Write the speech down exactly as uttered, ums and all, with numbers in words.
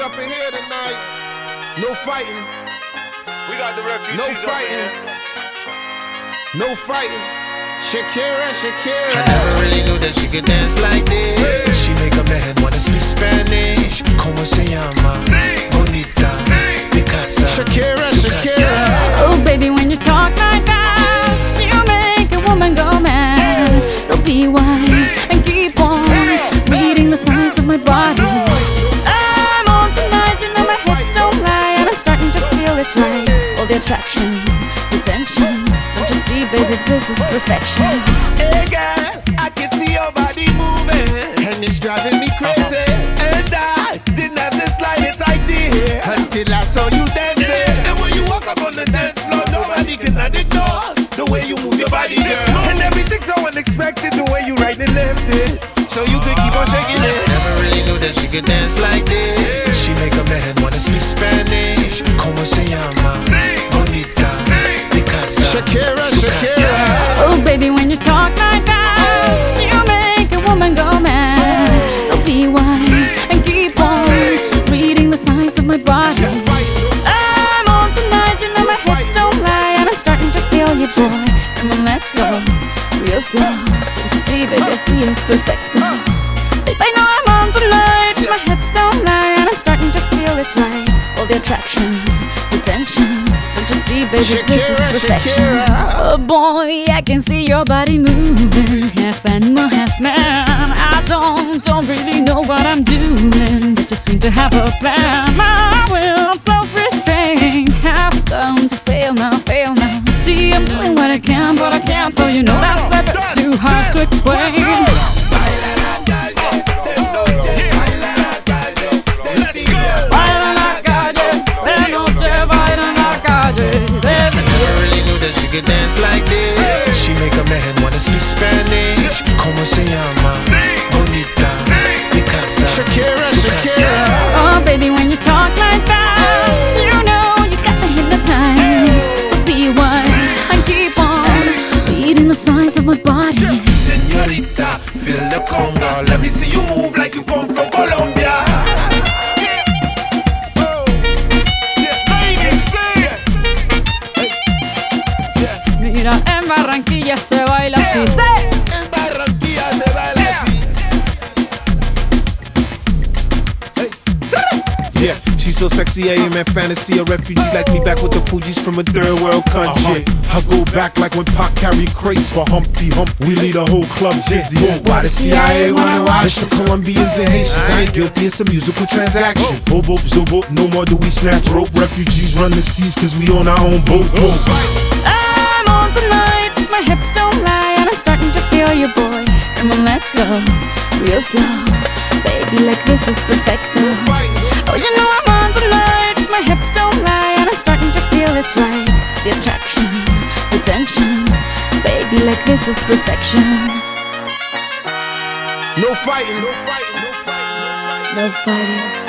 up in here tonight. No fighting. We got the refugees No up in fighting. here. No fighting. Shakira, Shakira. I never really knew that she could dance like this. She make a man wanna speak Spanish. Como se llama? Bonita. Picasa. Shakira, Shakira. Oh baby, when you talk like that, you make a woman go mad. So be wise and keep on reading the signs of my body. I'm on tonight, you know my hips don't lie, and I'm starting to feel it's right. All the attraction, the tension. Don't you see, baby, this is perfection. Hey girl, I can see your body moving, And it's driving me crazy. and I didn't have the slightest idea Until I saw you dancing. And when you walk up on the dance floor, nobody can ignore the way you move your body, girl. And everything's so unexpected, the way you right and left it. So you could keep on shaking it. Never really knew that she could dance like this. She make a man wanna speak Spanish. Como se llama? Bonita. Picasa. Shakira, Shakira. Oh baby, when you talk like that, you make a woman go mad. So be wise and keep on reading the signs of my body. I'm on tonight, you know my hips don't lie, and I'm starting to feel you, boy. Come on, let's go, real slow. Don't you see, baby, I see it's perfect. Babe, I know I'm on tonight, my hips don't lie, and I'm starting to feel it's right. All the attraction, the tension. Don't you see, baby, this is Shakira, perfection. Shakira. Oh boy, I can see your body moving, half animal, half man. I don't, don't really know what I'm doing, but just seem to have a plan. My will, self-restraint, have come to fail now, fail now. See, I'm doing what I can, but I can't, so you know that's a bit too hard to explain. Baila la calle, de noche baila la calle. There's Never really knew that she could dance like this. She make a man wanna speak Spanish. Como se llama? Bonita. Picasa. Shakira, Shakira. Oh, baby, when you talk like that, you know you got me hypnotized. So be wise and keep on reading the signs of my body. Señorita, feel the conga. Let me see you move like you come from Colombia. Mira, en Barranquilla se baila así. ¡Sí! En Barranquilla se baila así. Yeah, she's so sexy, I am in fantasy. A refugee like me back with the Fugees from a third world country. I go back like when Pac carried crates for Humpty Hump. We lead a whole club dizzy. Why the C I A wanna watch the Colombians and Haitians? I ain't guilty, it's a musical transaction. Boop, boop, zo, boop, no more do we snatch rope. Refugees run the seas cause we own our own boat. boat. I'm on tonight, my hips don't lie, and I'm starting to feel you, boy. Come on, let's go, real slow. Baby, like this is perfecto. Oh, you know I'm on tonight, my hips don't lie, and I'm starting to feel it's right. The attraction, the tension. Baby, like this is perfection. No fighting. No fighting. No fighting. No fighting.